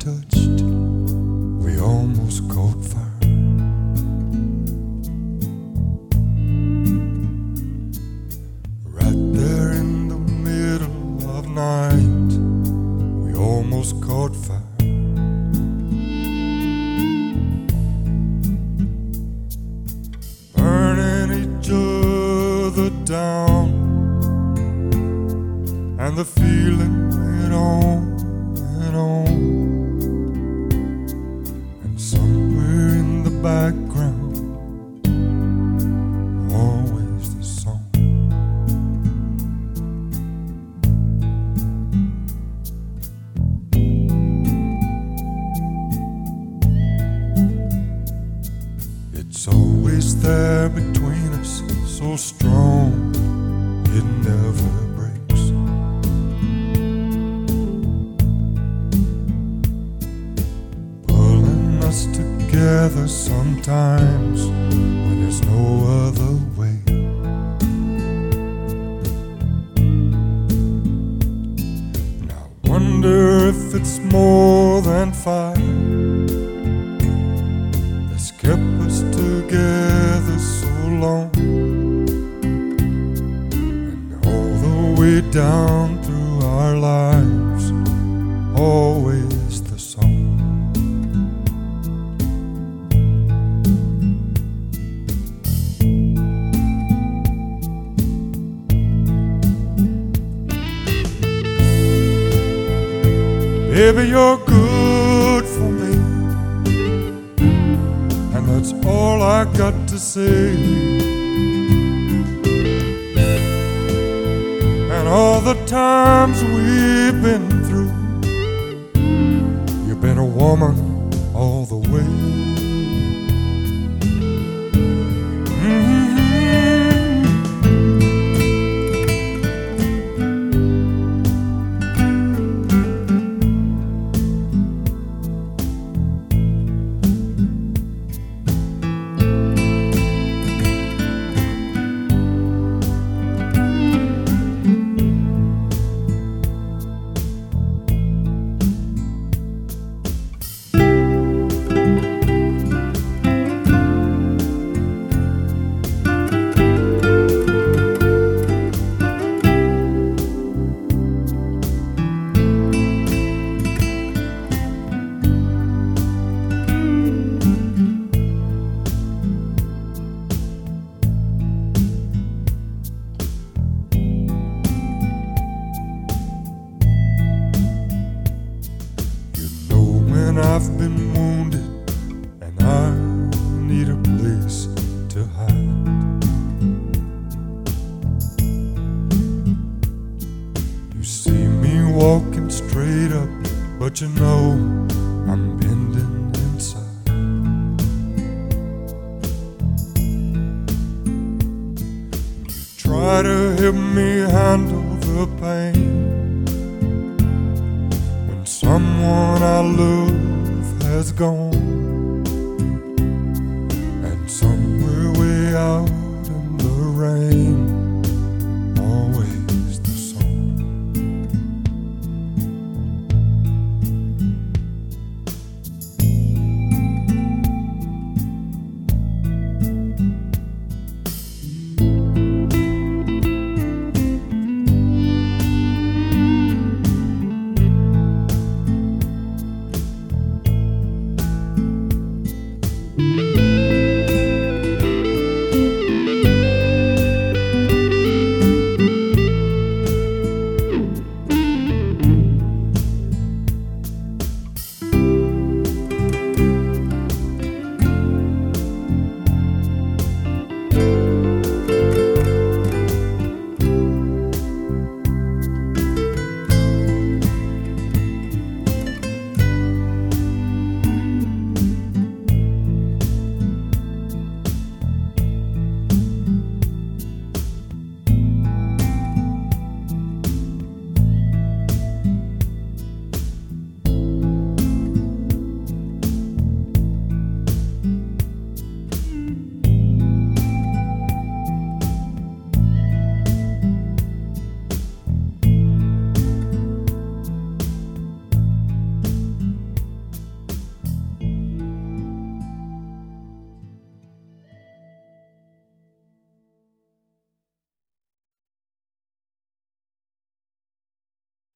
touched, we almost caught fire. Right there in the middle of night, we almost caught fire. Burning each other down, and the feeling went on and on. And somewhere in the background, always the song. It's always there between us, so strong, it never breaks. Pulling us together sometimes when there's no other way. And I wonder if it's more than fire that's kept us together so long, and all the way down through our lives, always the song. Baby, you're good for me, and that's all I got to say. And all the times we've been through, you've been a woman all the way. When I've been wounded and I need a place to hide, you see me walking straight up, but you know I'm bending inside. You try to help me handle the pain when someone I love has gone.